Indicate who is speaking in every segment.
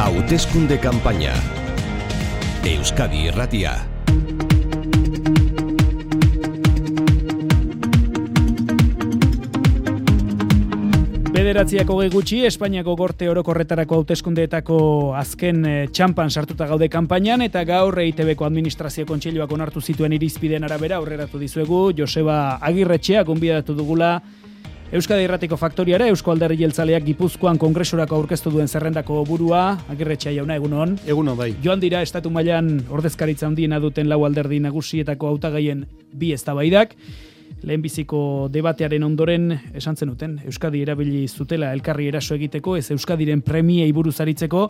Speaker 1: Hauteskunde kanpaina. Euskadi Irratia.
Speaker 2: Bederatziak hogei gutxi, Espainiako Gorte Orokorretarako hauteskundeetako azken txampan sartuta gaude kanpainan, eta gaur EITBko Administrazio Kontseiluak onartu zituen irizpideen arabera aurreratu dizuegu Joseba Agirretxea gonbidatu dugula Euskadi Irratiko Faktoriara. Eusko Alderdi Jeltzaleak Gipuzkoan kongresurako aurkeztu duen zerrendako burua. Agirretxea jauna, egunon.
Speaker 3: Egunon, bai.
Speaker 2: Joan dira estatu mailan ordezkaritza handiena duten lau alderdi nagusietako hautagaien bi eztabaidak. Lehenbiziko debatearen ondoren esan zenuten Euskadi erabili zutela elkarri eraso egiteko, ez Euskadiren premiei buruz aritzeko.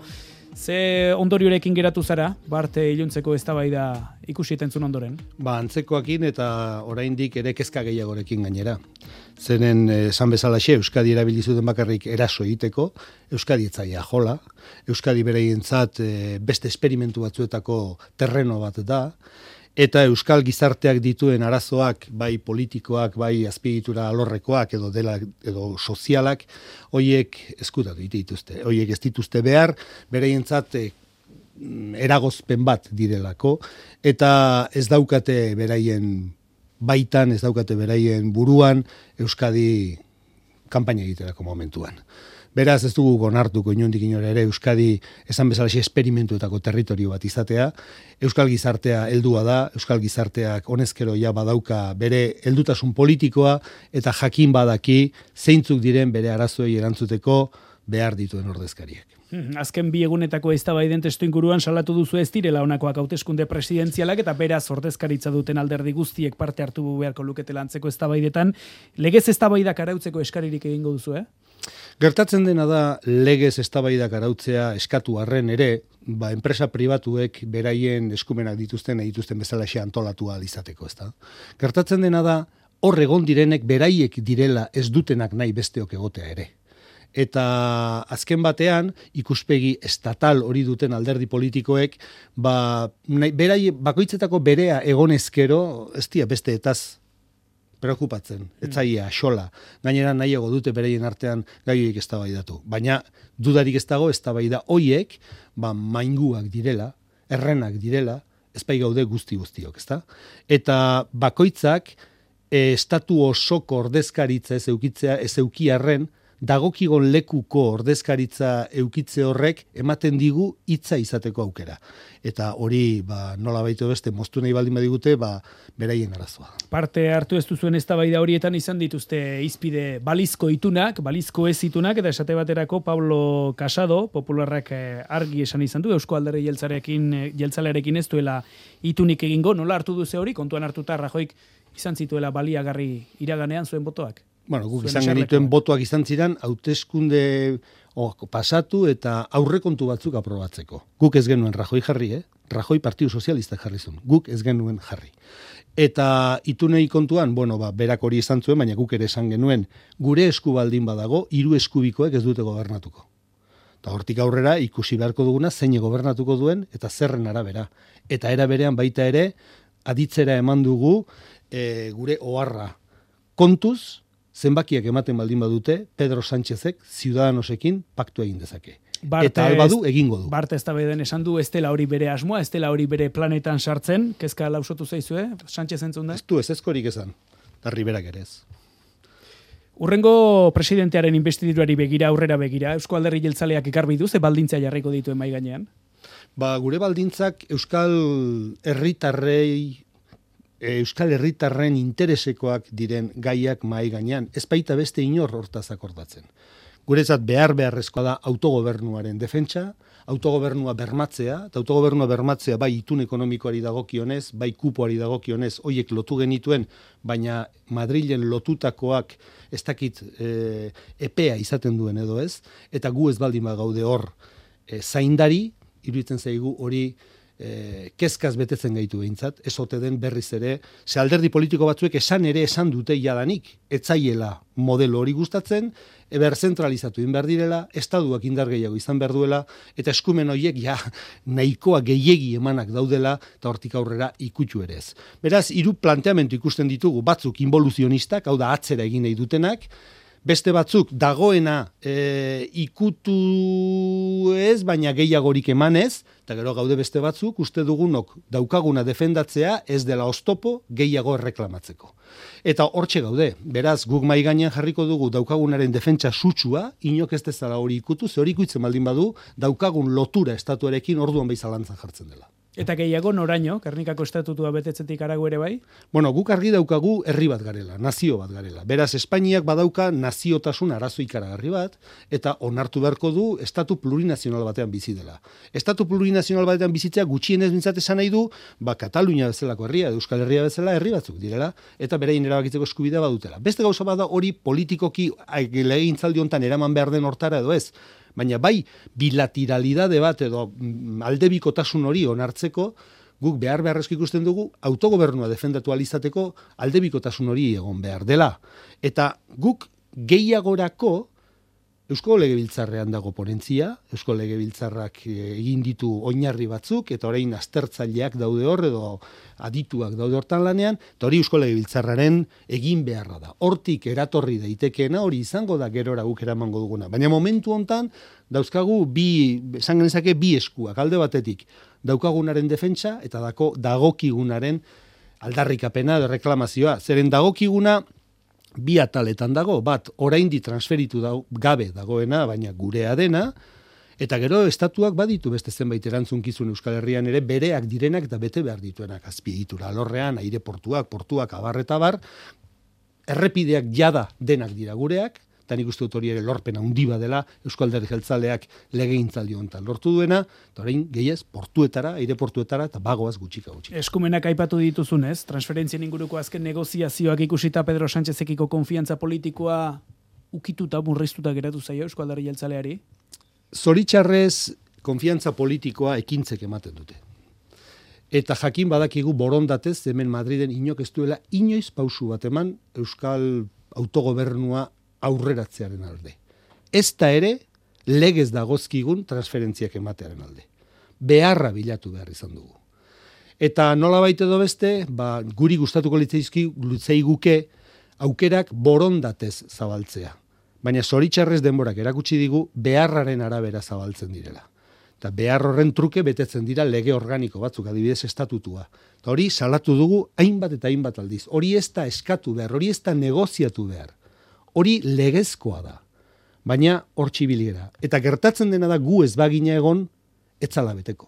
Speaker 2: Ze ondoriorekin geratu zara, Bart iluntzeko eztabaida ikusi etentzun ondoren?
Speaker 3: Antzekoakin eta oraindik ere kezka gehiagorekin gainera. Zenen esan bezalaxe Euskadi erabili zuten bakarrik eraso egiteko, Euskadi etzaia jola, Euskadi bereientzat beste esperimentu batzuetako terreno bat da, eta euskal gizarteak dituen arazoak, bai politikoak, bai azpiegitura alorrekoak edo sozialak, hoiek ezkutatu dituzte. Hoiek ez dituzte behar, bereientzat eragozpen bat direlako, eta ez daukate beraien baitan, ez daukate beraien buruan Euskadi kanpaina egiterako momentuan. Beraz, ez dugu onartuko inondik inora ere Euskadi esan bezalaxe esperimentuetako territorio bat izatea. Euskal gizartea heldua da, Euskal gizarteak honezkero ja badauka bere heldutasun politikoa eta jakin badaki zeintzuk diren bere arazoei erantzuteko behar dituen ordezkariek.
Speaker 2: Azken bi egunetako eztabaiden testuinguruan salatu duzu ez direla honakoak hauteskunde presidentzialak eta beraz ordezkaritza duten alderdi guztiek parte hartu beharko luketela antzeko eztabaidetan. Legez eztabaidak arautzeko eskaririk egingo duzu,
Speaker 3: Gertatzen dena da legez eztabaidak arautzea eskatu arren ere, enpresa pribatuek beraien eskumenak dituzten bezalaxe antolatu ahal izateko, ezta? Gertatzen dena da hor egon direnek beraiek direla ez dutenak nahi besteok egotea ere. Eta azken batean ikuspegi estatal hori duten alderdi politikoek bakoitzetako berea egonezkero ez dira beste etaz preokupatzen, etzaia xola. Gainera nahiago dute bereien artean gaioik eztabaidatu. Baina dudarik ez dago eztabaida hoiek mainguak direla, errenak direla, ezpai gaude guztiok, ezta? Eta bakoitzak estatu osoko ordezkaritza ez eukiarren dagokigon lekuko ordezkaritza eukitze horrek ematen digu hitza izateko aukera. Eta hori nola baitu beste moztu nahi baldin badigute beraien arazoa.
Speaker 2: Parte hartu ez duzuen eztabaida horietan izan dituzte hizpide balizko itunak, balizko ez itunak, eta esate baterako Pablo Casado, popularrak argi esan izan du, Eusko Alderdi Jeltzalearekin ez duela itunik egingo. Nola hartu duze hori, kontuan hartuta Rajoik izan zituela baliagarri iraganean zuen botoak?
Speaker 3: Guk izan genituen botoak izan ziren hauteskunde pasatu eta aurrekontu batzuk aprobatzeko. Guk ez genuen Rajoi jarri, Rajoi Partidu Sozialistak jarri zuen. Guk ez genuen jarri. Eta itunei kontuan, berak hori izan zuen, baina guk ere esan genuen, gure esku baldin badago, 3 eskubikoek ez dute gobernatuko. Eta hortik aurrera ikusi beharko duguna zein gobernatuko duen eta zerren arabera. Eta era berean baita ere, aditzera eman dugu gure oharra. Kontuz, zenbakiak ematen baldin badute, Pedro Sánchezek Ciudadanosekin paktu egin dezake. Eta albadu egingo du.
Speaker 2: Bart eztabaiden esan du ez dela hori bere asmoa, ez dela hori bere planetan sartzen, kezka lausotu zaizue, Sánchez entzun da?
Speaker 3: Ez du, ez ezkorik esan, eta Riberak ere ez.
Speaker 2: Urrengo presidentearen investidurari begira, aurrera begira, Eusko Alderdi Jeltzaleak ekarbi du, ze baldintza jarriko dituen mai gainean?
Speaker 3: Gure baldintzak Euskal herritarren interesekoak diren gaiak mahai gainean, ez baita beste inor hortaz akordatzen. Guretzat beharrezkoa da autogobernuaren defentsa, autogobernua bermatzea, eta autogobernua bermatzea bai itun ekonomikoari dagokionez, bai kupoari dagokionez, hoiek lotu genituen, baina Madrilen lotutakoak ez dakit epea izaten duen edo ez, eta gu ez baldin gaude hor zaindari, iruditzen zaigu hori kezkaz betetzen gaitu behintzat, ez ote den berriz ere, ze alderdi politiko batzuek esan dute jadanik, etzaiela modelo hori gustatzen, zentralizatu egin behar direla, estaduak indar gehiago izan behar duela, eta eskumen horiek nahikoa gehiegi emanak daudela, eta hortik aurrera ikutsu ere ez. Beraz, 3 planteamendu ikusten ditugu, batzuk involuzionistak, hau da atzera egin nahi dutenak, Beste batzuk dagoena ikutu ez, baina gehiagorik emanez, eta gero gaude beste batzuk uste dugunok daukaguna defendatzea ez dela oztopo gehiago erreklamatzeko. Eta hortxe gaude, beraz guk mahai gainean jarriko dugu daukagunaren defentsa sutsua, inok ez dezala hori ikutu, ze hori ikutzen baldin badu, daukagun lotura estatuarekin orduan bai zalantzan jartzen dela.
Speaker 2: Eta gehiago noraino, Gernikako estatutua betetzetik harago ere bai?
Speaker 3: Bueno, guk argi daukagu herri bat garela, nazio bat garela. Beraz, Espainiak badauka naziotasun arazo ikaragarri bat, eta onartu beharko du estatu plurinazional batean bizi dela. Estatu plurinazional batean bizitzea gutxienez bintzat esan nahi du, Katalunia bezalako herria, Euskal Herria bezala herri batzuk direla, eta berein erabakitzeko eskubidea badutela. Beste gauza bada hori politikoki legegintzaldi hontan eraman behar den hortara edo ez, baina bai bilateralidade bat edo aldebikotasun hori onartzeko, guk beharrezko ikusten dugu autogobernua defendatu alizateko aldebikotasun hori egon behar dela. Eta guk gehiagorako Eusko Legebiltzarrean dago ponentzia, Eusko Legebiltzarrak egin ditu oinarri batzuk, eta orain aztertzaileak daude hor, edo adituak daude hortan lanean, eta hori Eusko Legebiltzarraren egin beharra da. Hortik eratorri daitekeena, hori izango da gerora guk eramango duguna. Baina momentu hontan, dauzkagu esan genezake bi eskuak, alde batetik, daukagunaren defentsa, eta dagokigunaren aldarrikapena edo reklamazioa. Zeren dagokiguna, bi ataletan dago, bat oraindi transferitu gabe dagoena, baina gurea dena, eta gero estatuak baditu beste zenbait erantzunkizun Euskal Herrian ere bereak direnak eta bete behar dituenak azpiegitura alorrean, aireportuak, portuak, abar eta bar, errepideak jada denak dira gureak, eta nik uste dut hori ere lorpen handi dela Eusko Alderdi Jeltzaleak legegintzaldi honetan lortu duena, eta orain gehiez portuetara, aireportuetara eta bagoaz gutxika.
Speaker 2: Eskumenak aipatu dituzunez, transferentzien inguruko azken negoziazioak ikusita Pedro Sánchezekiko konfiantza politikoa ukituta, murriztuta geratu zaio Eusko Alderdi Jeltzaleari?
Speaker 3: Zoritxarrez, konfiantza politikoa ekintzek ematen dute. Eta jakin badakigu borondatez hemen Madriden inok ez duela inoiz pausu bat eman Euskal autogobernua aurreratzearen alde. Ez da ere, legez dagozkigun transferentziak ematearen alde. Beharra bilatu behar izan dugu. Eta nola baita edo beste, guri gustatuko litzaiguke aukerak borondatez zabaltzea. Baina zoritxarrez denborak erakutsi digu beharraren arabera zabaltzen direla. Eta behar horren truke betetzen dira lege organiko batzuk, adibidez estatutua. Eta hori salatu dugu hainbat eta hainbat aldiz. Hori ez da eskatu behar, hori ez da negoziatu behar. Hori legezkoa da, baina hortxe ibiliera. Eta gertatzen dena da gu ez bagina egon, etzala beteko.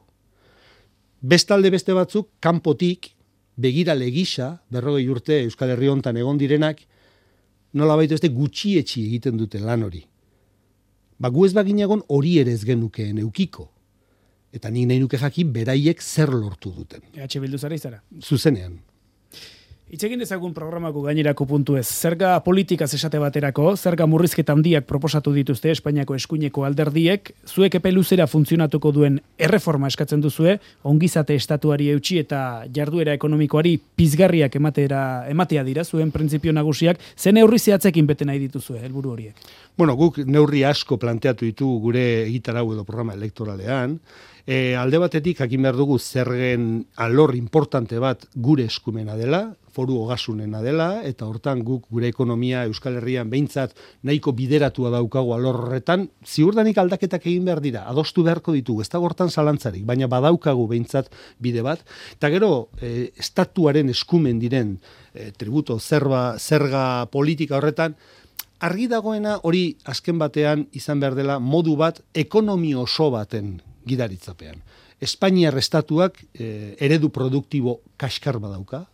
Speaker 3: Bestalde beste batzuk, kanpotik, begirale gisa, 40 urte Euskal Herri hontan egon direnak, nola baitu ez gutxietxi egiten dute lan hori. Gu ez bagina egon hori ere ez genukeen eukiko. Eta nik nahi nuke jakin beraiek zer lortu duten.
Speaker 2: EH Bildu zara izara?
Speaker 3: Zuzenean.
Speaker 2: Itzegin dezagun programako gainerako puntu ez. Zerga politikaz esate baterako, zerga murrizketa handiak proposatu dituzte Espainiako eskuineko alderdiek, zuek epe luzera funtzionatuko duen erreforma eskatzen duzue, ongizate estatuari eutsi eta jarduera ekonomikoari pizgarriak ematea dira, zuen printzipio nagusiak, zen neurri zehatzekin bete nahi dituzue, helburu horiek?
Speaker 3: Bueno, guk neurri asko planteatu ditugu gure egitarau edo programa elektoralean. Alde batetik, jakin behar dugu zergen alor importante bat gure eskumena dela, foru ogasunena dela, eta hortan guk gure ekonomia Euskal Herrian behintzat nahiko bideratua daukagu alor horretan, ziurdanik aldaketak egin behar dira, adostu beharko ditugu, ez da hortan zalantzarik, baina badaukagu behintzat bide bat, eta gero estatuaren eskumen diren tributo, zerga politika horretan, argi dagoena hori azken batean izan behar dela modu bat ekonomi oso baten gidaritzapean. Espainiar estatuak eredu produktibo kaskar badauka,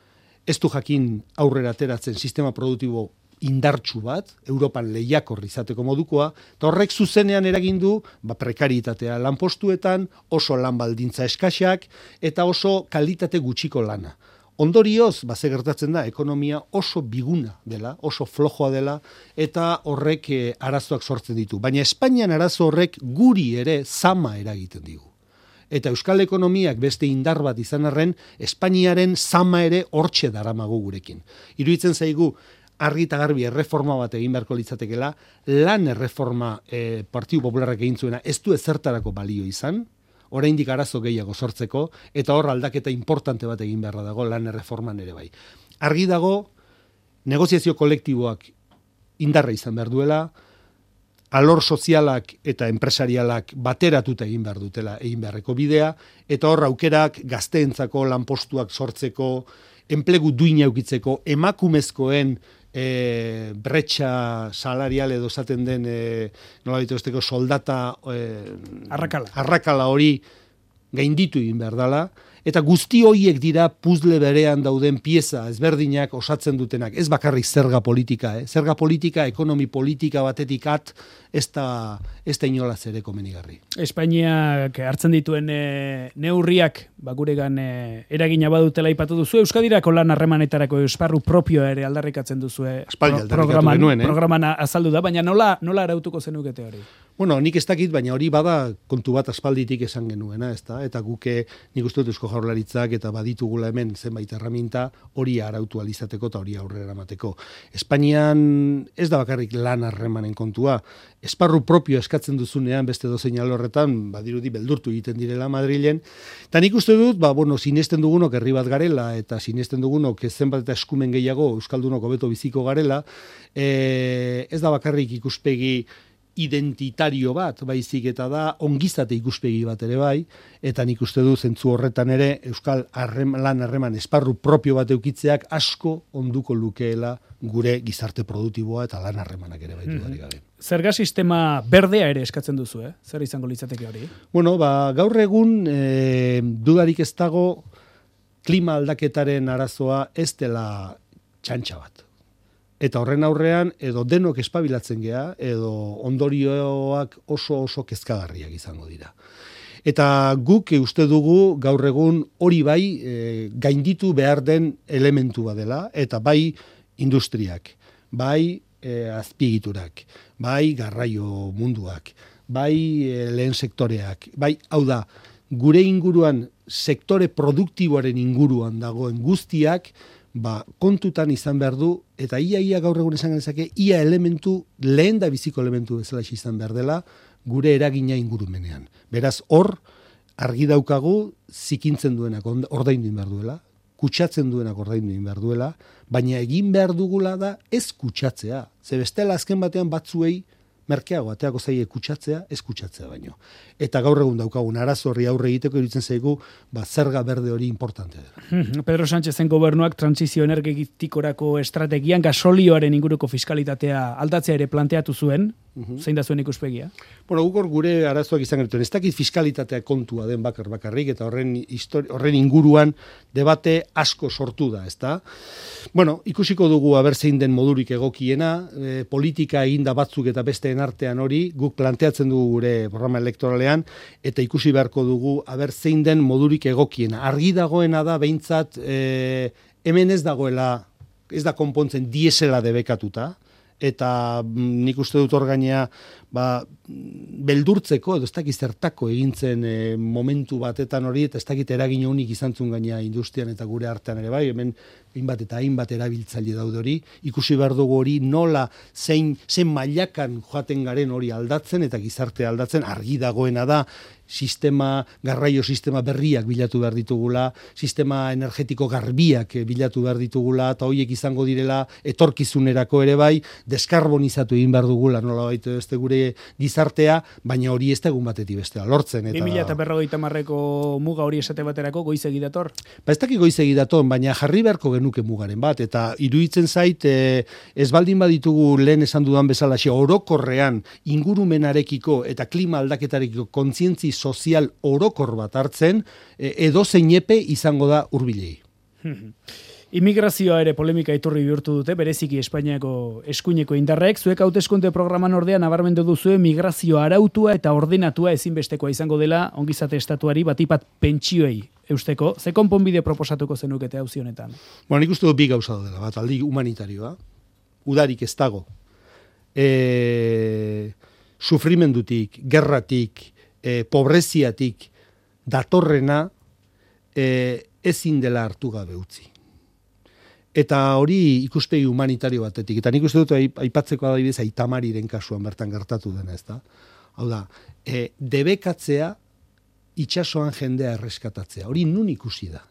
Speaker 3: ez du jakin aurrera ateratzen sistema produktibo indartsu bat, Europan lehiakor izateko modukoa, eta horrek zuzenean eragin du prekaritatea lanpostuetan, oso lan baldintza eskaxak, eta oso kalitate gutxiko lana. Ondorioz, ze gertatzen da, ekonomia oso biguna dela, oso flojoa dela, eta horrek arazoak sortzen ditu. Baina Espainian arazo horrek guri ere zama eragiten digu. Eta Euskal ekonomiak beste indar bat izan arren, Espainiaren zama ere hortxe daramagu gurekin. Iruditzen zaigu, argi eta garbi erreforma bat egin beharko litzatekela, lan erreforma Partidu Popularrak egin zuena ez du ezertarako balio izan, oraindik arazo gehiago sortzeko, eta hor aldaketa importante bat egin beharra dago lan erreforman ere bai. Argi dago, negoziazio kolektiboak indarra izan behar duela, alor sozialak eta enpresarialak bateratuta egin behar dutela egin beharreko bidea, eta hor aukerak gazteentzako lanpostuak sortzeko, enplegu duina eukitzeko, emakumezkoen bretxa salarial edo zaten den nolabait esteko soldata arrakala hori gainditu egin behar dela, eta guzti horiek dira puzzle berean dauden pieza ezberdinak osatzen dutenak. Ez bakarrik zerga politika, zerga politika, ekonomi politika batetik ez da inolaz ere komenigarri.
Speaker 2: Espainiak hartzen dituen neurriak, guregan eragina badutela aipatu duzu, Euskadirako lan harremanetarako esparru propioa ere aldarrikatzen duzu programan azaldu da, baina nola arautuko zenukete hori?
Speaker 3: Bueno, nik ez dakit, baina hori bada kontu bat aspalditik esan genuena, ezta? Eta guke nik uste dut Eusko Jaurlaritzak eta baditugula hemen zenbait erraminta hori arautu alizateko eta hori aurrera eramateko. Espainian ez da bakarrik lan harremanen kontua, esparru propio eskatzen duzunean beste dozein alorretan, badirudi beldurtu egiten direla Madrilen, eta nik uste dut, sinesten dugunok herri bat garela, eta sinesten dugunok zenbat eta eskumen gehiago euskaldunok hobeto biziko garela, ez da bakarrik ikuspegi identitario bat, baizik eta da ongizate ikuspegi bat ere bai, eta nik uste du zentzu horretan ere euskal lan harreman esparru propio bat eukitzeak asko onduko lukeela gure gizarte produktiboa eta lan harremanak ere baitu dari gabe.
Speaker 2: Zerga sistema berdea ere eskatzen duzu, Zer izango litzateke hori?
Speaker 3: Bueno, gaur egun dudarik ez dago klima aldaketaren arazoa ez dela txantxa bat. Eta horren aurrean, edo denok espabilatzen gea, edo ondorioak oso kezkagarriak izango dira. Eta guk uste dugu gaur egun hori bai gainditu behar den elementu badela, eta bai industriak, bai azpiegiturak, bai garraio munduak, bai lehen sektoreak, bai hau da, gure inguruan sektore produktiboaren inguruan dagoen guztiak, kontutan izan behar du, eta ia gaur egun esan genezake, ia elementu, lehen da biziko elementu bezala izan behar dela, gure eragina ingurumenean. Beraz, hor, argi daukagu, zikintzen duenak ordaindu behar duela, kutsatzen duenak ordaindu behar duela, baina egin behar dugula da ez kutsatzea. Ze bestela azken batean batzuei, merkeago, ateako zaie kutsatzea, ez kutsatzea baino. Eta gaur egun daukagun arazo horri aurre egiteko iruditzen zaigu, zerga berde hori importante dela.
Speaker 2: Pedro Sánchezen gobernuak trantsizio energetikorako estrategian gasolioaren inguruko fiskalitatea aldatzea ere planteatu zuen, zein da zuen ikuspegia?
Speaker 3: Bueno, guk gure arazoak izan genituen, ez dakit fiskalitatea kontua den bakarrik, eta horren inguruan debate asko sortu da, ezta? Bueno, ikusiko dugu aber zein den modurik egokiena, politika eginda batzuk eta besteen artean hori, guk planteatzen dugu gure programa elektoralean, eta ikusi beharko dugu aber zein den modurik egokiena. Argi dagoena da, behintzat, hemen ez dagoela, ez da konpontzen diesela debekatuta, eta nik uste dut hor gainea beldurtzeko, edo ez dakit zertako egintzen momentu batetan hori, eta ez dakit eragin honik izantzun gainea industrian eta gure artean ere bai, hemen hainbat erabiltzaile daude hori, ikusi behar dugu hori nola zein mailakan joaten garen hori aldatzen eta gizarte aldatzen, argi dagoena da, garraio sistema berriak bilatu behar ditugula, sistema energetiko garbiak bilatu behar ditugula, eta horiek izango direla etorkizunerako ere bai, deskarbonizatu egin behar dugula, nola baitu ez gure gizartea, baina hori ez da egun batetik bestea lortzen.
Speaker 2: 2050ko muga hori esate baterako goizegi dator?
Speaker 3: Ez dakik goizegi dator, baina jarri beharko genuke mugaren bat, eta iruditzen zait, ez baldin baditugu lehen esan dudan bezala, orokorrean ingurumenarekiko eta klima aldaketarekiko kontzientzi sozial orokor bat hartzen, edozein epe izango da hurbilei.
Speaker 2: Immigrazioa ere polemika iturri bihurtu dute, bereziki Espainiako eskuineko indarrek, zuek hauteskunde programan ordea nabarmendu duzue migrazioa arautua eta ordenatua ezinbestekoa izango dela ongizate estatuari batipat pentsioei eusteko. Ze konponbide proposatuko zenukete auzi honetan?
Speaker 3: Bueno, nik uste dut bi gauza dela, bat aldi humanitarioa, udarik ez dago, sufrimendutik, gerratik, pobreziatik datorrena ezin dela hartu gabe utzi. Eta hori ikuspegi humanitario batetik. Eta nik uste dut aipatzeko adibidez Aitamariren kasuan bertan gertatu dena, ezta? Hau da, debekatzea itsasoan jendea erreskatatzea. Hori nun ikusi da?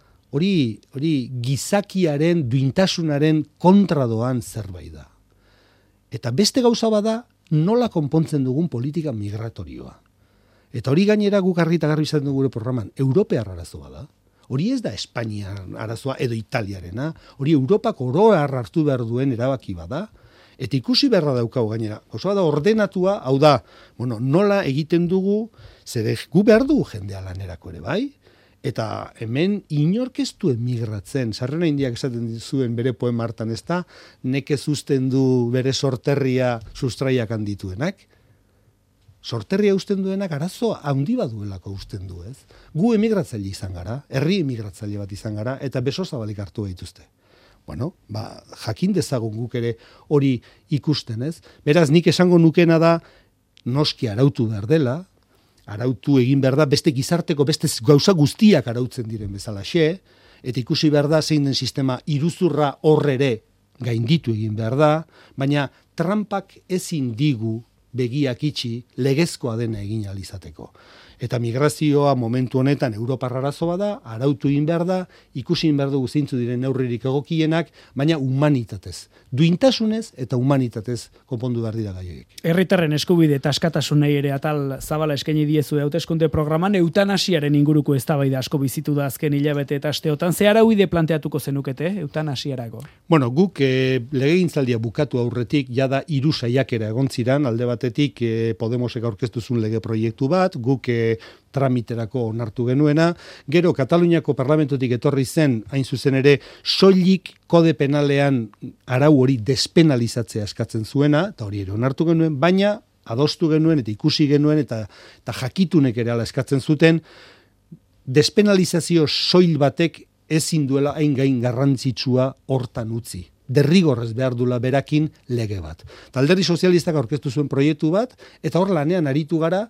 Speaker 3: Hori gizakiaren, duintasunaren kontradoan zerbait da. Eta beste gauza bada nola konpontzen dugun politika migratorioa. Eta hori gainera guk argi eta garbi izan dugu gure programan, Europear arazoa da. Hori ez da Espainia arazoa edo Italiarena, hori Europak oroar hartu behar duen erabaki bada, eta ikusi beharra daukau gainera. Gauza da ordenatua, hau da, nola egiten dugu, zer gu behar dugu jendea lanerako ere bai, eta hemen inork ez du emigratzen. Sarrona Indiak esaten zuen bere poema hartan, ez da, nekez uzten du bere sorterria sustraiak handituenak. Sorterria uzten duenak arazo handi baduelako uzten du, ez? Gu emigratzaile izan gara, herri emigratzaile bat izan gara, eta beso zabalik hartu behituzte. Jakin dezagun guk ere hori ikusten, ez? Beraz, nik esango nukena da, noski arautu behar dela, arautu egin behar da, beste gizarteko, beste gauza guztiak arautzen diren bezalaxe, eta ikusi behar da, zein den sistema iruzurra horrere gainditu egin behar da, baina trampak ezin digu begiak itxi legezkoa dena egin ahal izateko. Eta migrazioa momentu honetan Europar arazoa da, arautu egin behar da, ikusi egin behar dugu zeintzu diren neurririk egokienak, baina humanitatez. Duintasunez eta humanitatez konpondu behar dira gaiek.
Speaker 2: Herritarren eskubide eta askatasunei ere atal zabala eskaini diezu hauteskunde programan, eutanasiaren inguruko eztabaida asko bizitu da azken hilabete eta asteotan. Ze arauide planteatuko zenukete eutanasiarako?
Speaker 3: Guk legegintzaldia bukatu aurretik jada 3 saiakera egon ziran, alde batetik Podemosek aurkeztu zuen lege proiektu bat, guk tramiterako onartu genuena, gero Kataluniako parlamentotik etorri zen, hain zuzen ere, soilik kode penalean arau hori despenalizatzea eskatzen zuena, eta hori ere onartu genuen, baina adostu genuen eta ikusi genuen eta jakitunek ere ala eskatzen zuten, despenalizazio soil batek ezin duela hain gain garrantzitsua hortan utzi. Derrigorrez behar dula berakin lege bat. Alderdi sozialistak aurkeztu zuen proiektu bat, eta hor lanean aritu gara,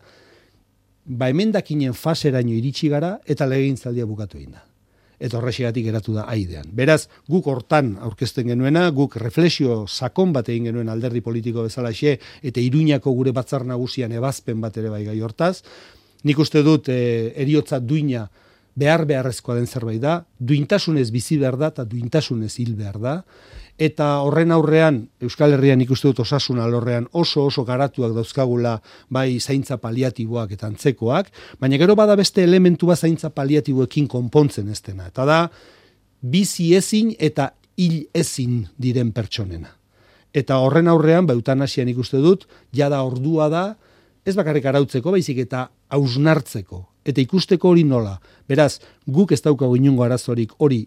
Speaker 3: emendakinen faseraino iritsi gara eta legegintzaldia bukatu egin da. Eta horrexegatik geratu da aidean. Beraz, guk hortan aurkezten genuena, guk reflexio sakon bat egin genuen alderdi politiko bezalaxe eta Iruñako gure batzar nagusian ebazpen bat ere bai gai hortaz. Nik uste dut heriotza duina beharrezkoa den zerbait da, duintasunez bizi behar da eta duintasunez hil behar da. Eta horren aurrean, Euskal Herrian ikuste dut osasun alorrean oso garatuak dauzkagula bai zaintza paliatiboak eta antzekoak, baina gero bada beste elementu bat zaintza paliatiboekin konpontzen ez dena. Eta da, bizi ezin eta hil ezin diren pertsonena. Eta horren aurrean, eutanasian ikuste dut, jada ordua da, ez bakarrik arautzeko, baizik eta hausnartzeko. Eta ikusteko hori nola. Beraz, guk ez daukagu inongo arazorik hori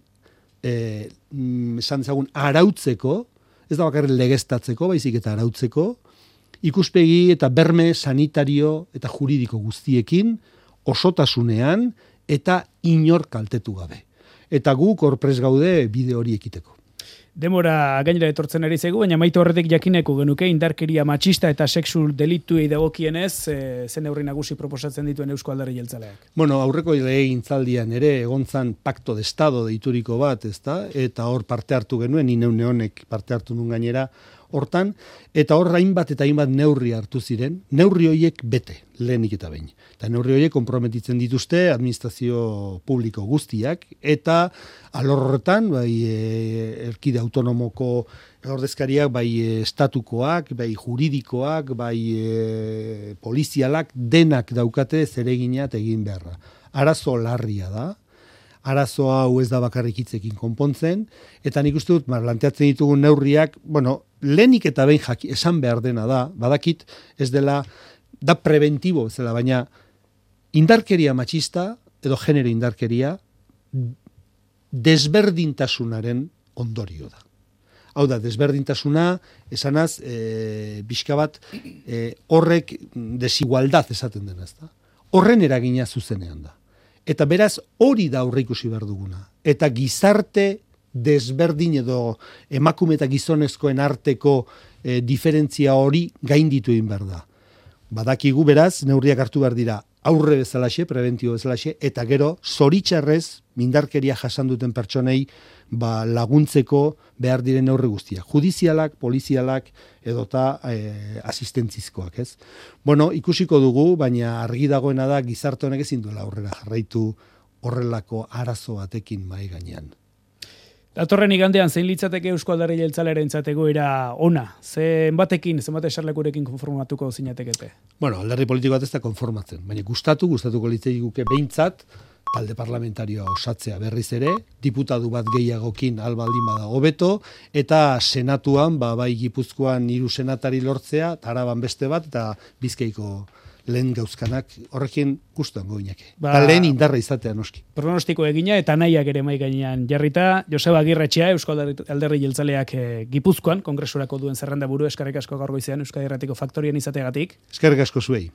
Speaker 3: esan dezagun arautzeko, ez da bakarrik legeztatzeko, baizik eta arautzeko, ikuspegi eta berme sanitario eta juridiko guztiekin, osotasunean eta inor kaltetu gabe. Eta guk horprez gaude bide hori ekiteko.
Speaker 2: Demora gainera etortzen ari zaigu, baina maitu horretik jakineko genuke indarkeria matxista eta sexu delituei dagokienez, zen neurri nagusi proposatzen dituen Eusko Alderdi Jeltzaleak.
Speaker 3: Aurreko legegintzaldian ere egontzan Pacto de Estado deituriko bat, ezta? Eta hor parte hartu genuen, ineune honek parte hartu nun gainera hortan, eta hor hainbat eta hainbat neurri hartu ziren, neurri horiek bete, lehenik eta behin. Eta neurri horiek konprometitzen dituzte administrazio publiko guztiak, eta alor horretan, erkide autonomoko ordezkariak, bai estatukoak, bai juridikoak, bai polizialak, denak daukate zereginat egin beharra. Arazo larria da, arazo hau ez da bakarrik hitzekin konpontzen, eta nik uste dut, planteatzen ditugun neurriak, lehenik eta behin esan behar dena da, badakit ez dela, da preventibo zela, baina indarkeria matxista, edo genero indarkeria, desberdintasunaren ondorio da. Hau da, desberdintasuna, esanaz, bizka bat, horrek desigualdad esaten dena, ez da? Horren eragina zuzenean da. Eta beraz, hori da aurreikusi behar duguna. Eta gizarte desberdin edo emakume eta gizonezkoen arteko diferentzia hori gainditu egin behar da. Badakigu beraz, neurriak hartu behar dira aurre bezalaxe, preventio bezalaxe, eta gero, zoritxarrez, mindarkeria jasan duten pertsonei laguntzeko behar diren neurri guztiak. Judizialak, polizialak, edota asistentzizkoak, ez? Ikusiko dugu, baina argi dagoena da, gizarte honek ezin duela aurrera jarraitu horrelako arazo batekin mahai gainean.
Speaker 2: Datorren igandean, zein litzateke Eusko Alderdi Jeltzalearentzat egoera ona? Zenbat eserlekurekin konformatuko zinatekete?
Speaker 3: Bueno, alderdi politiko bat ez da konformatzen, baina gustatuko litzaiguke behintzat, talde parlamentarioa osatzea berriz ere, diputatu bat gehiagokin albaldin bada hobeto, eta senatuan, bai Gipuzkoan 3 senatari lortzea, Araban beste bat, eta Bizkaiko lehen gauzkanak horrekin gustuan goinake. Lehen indarra izatea noski.
Speaker 2: Pronostiko egina eta nahiak ere mai gainean jarrita. Joseba Agirretxea, Eusko Alderdi Jeltzaleak Gipuzkoan, kongresurako duen zerrenda buru, eskerrik asko gaur goizean Euskadi Irratiko Faktorian izateagatik.
Speaker 3: Eskerrik asko zuei.